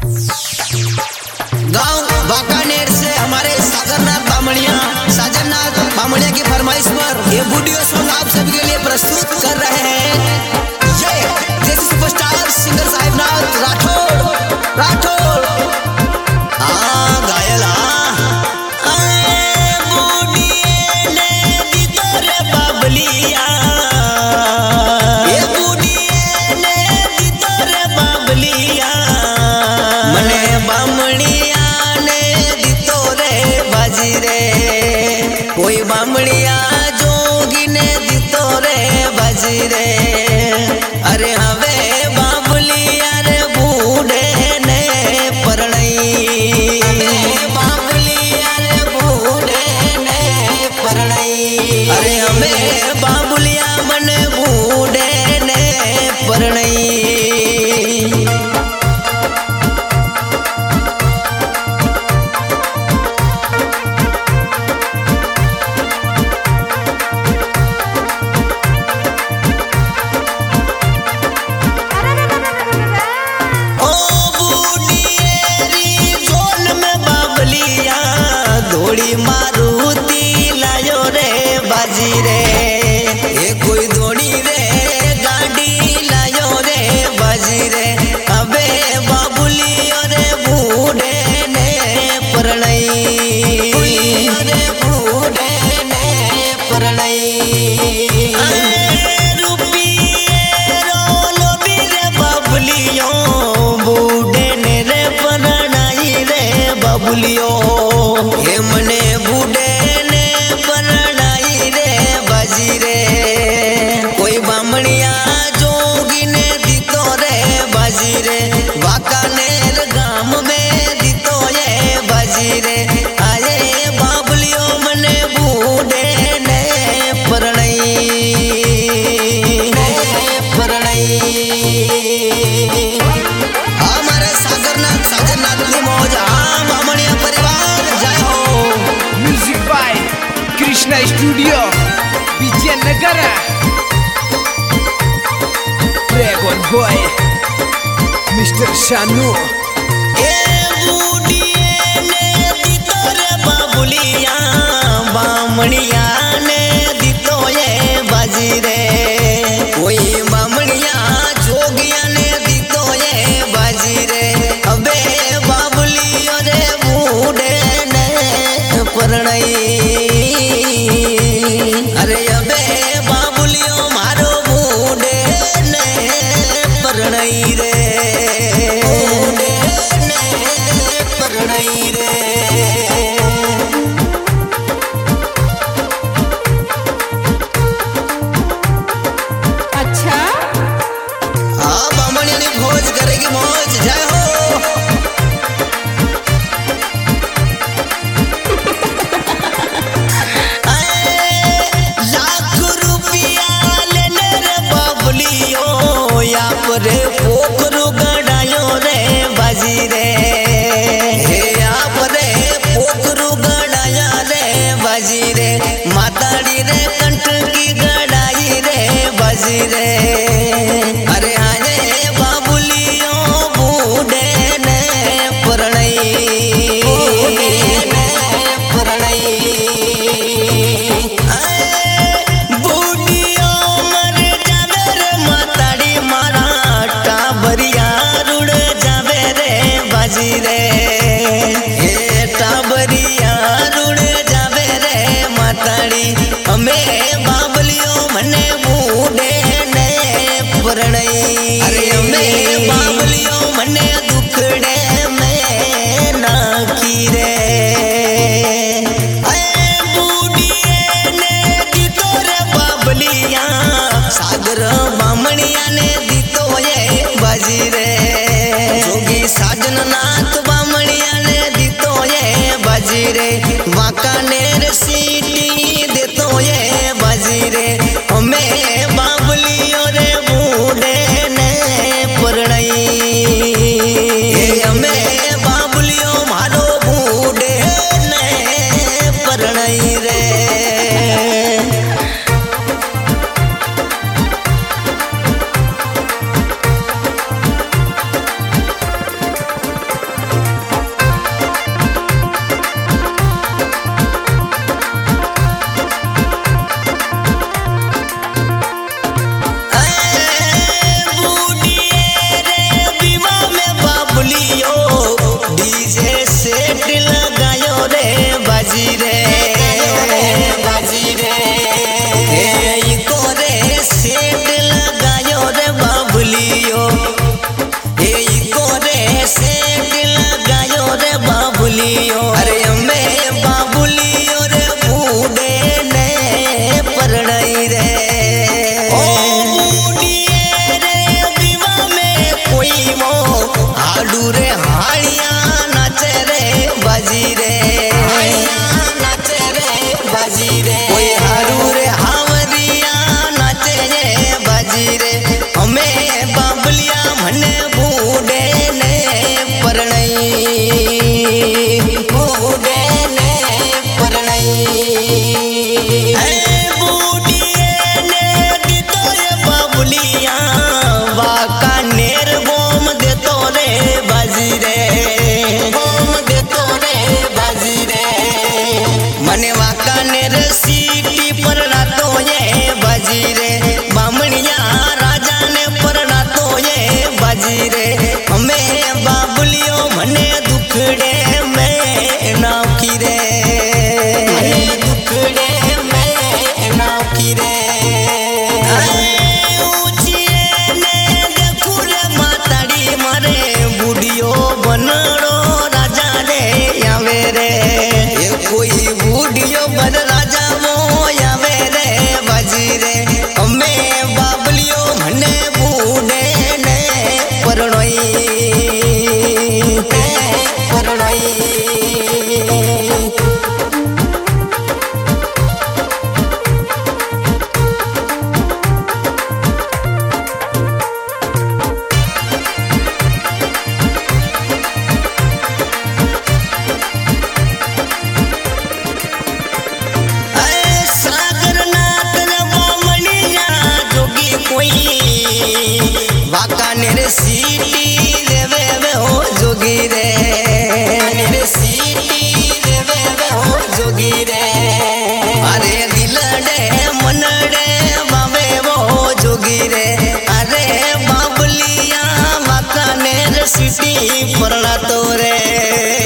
गांव वाकानेर से हमारे सागरनाथ बामणिया साजननाथ बामणिया की फरमाइश पर ये वीडियो सॉन्ग आप सभी के लिए प्रस्तुत कर रहे हैं। ये जैसे सुपरस्टार सिंगर साहिबनाथ राठौड़ घायल कोई बामणिया जोगी ने दितो रे बाजी रे। अरे हवे बाबुलिया रे बूढ़े ने परणई, बाबुलिया रे बूढ़े ने परणई। अरे हमें बाबुलिया मन बूढ़े ने परणई। मारुति लायो रे बाजी रे, ये कोई दौड़ी रे गाड़ी लायो रे बाजी रे। अबे बाबुलियो रे बूढ़े ने परणई, रे बूढ़े ने परणई। रुपिये रोलो भी रे बाबुलियो, बूढ़े ने रे परणाई रे बाबुलियो। हे मने बूढ़े ने परणाई रे बाजी रे। कोई बामणिया जोगी ने दितो रे बाजी रे, वाकानेर गांव में दितो ये बाजी रे। आये बाबुलियो मने बूढ़े ने परणाई, हमारे साजननाथ की मौज। बामणिया परिवार जय हो। Music by Krishna studio Vijaynagar. Dragon boy mister Shanu. Babuliya Bamaniya ने दितो ये बाजी रे। कोई बामणिया जोगिया ने दितो ये बाजी रे। अबे बाबुलियो रे बूढ़े ने परणई। अरे अबे बाबुलियो मारो बूढ़े ने परणई रे, बूढ़े ने परणई रे। अच्छा हाँ, बामणिया ने भोज करेगी मौज। जय हो। रे पोखरू गड़ायो रे बाजी रे। हे आप रे पोखरू गड़ाया रे बाजी रे। माताड़ी रे कंठ की गड़ाई रे बाजी रे। अरे आये बाबुलियो बूढ़े ने परणई, परणई। बूढ़ियो मर जावे रे माताड़ी मारा, टाबरिया रुड़ जावे रे बाजी रे। हे टाबरिया रुड़ जावे रे माताड़ी। हमें बाबलियो मने बूढ़े ने परणई। अरे हमें बाबलियो मने दुखड़े में नाखी रे। बूढ़िए ने दितो रे बाबलिया, सागर बामणिया ने दितो ये बाजी रे। जोगी साजननाथ बामणिया ने दितो ये बाजी रे। वाकानेर सीटी देतो ये बाजी रे। हमें बाबुलियो रे बूढ़े ने परणई। हमें बाबुलियो मारो बूढ़े ने परणई रे। बाबुलियो डीजे सेट लगायो रे बाजी रे इको रे सेट लगायो रे बाबुलियो इको रे सेट लगायो रे बाबुलियो अरे अम्मे बाबुलियो रे बूढ़े ने परणाई रे हाडू रे हाड़िया नाचे रे बाजी रे कोई हाडू रे हावरिया नाचे रे बाजी रे हमें बाबलिया मने बूढ़े ने परणाई बूढ़िए ने दीतो ये बाबुलिया वाका नेर बोम देतो रे बाजी रे मने वाका नेर सीटी परना तो ये बाजी रे बामणिया राजा ने परना तो ये बाजी रे हमें बाबुलियो मने दुखड़े में नाकी रे बनड़ो राजा रे आवे रे कोई बूढ़ियो बन राजा वो आवे रे बाजी रे हमें बाबलियो मने बूढ़े ने परणोई वाकानेर सीटी देवे वे हो जोगी रे अरे दिलड़े मनड़े बाबे वो जोगी रे अरे बाबलिया वाकानेर सीटी परना तो रे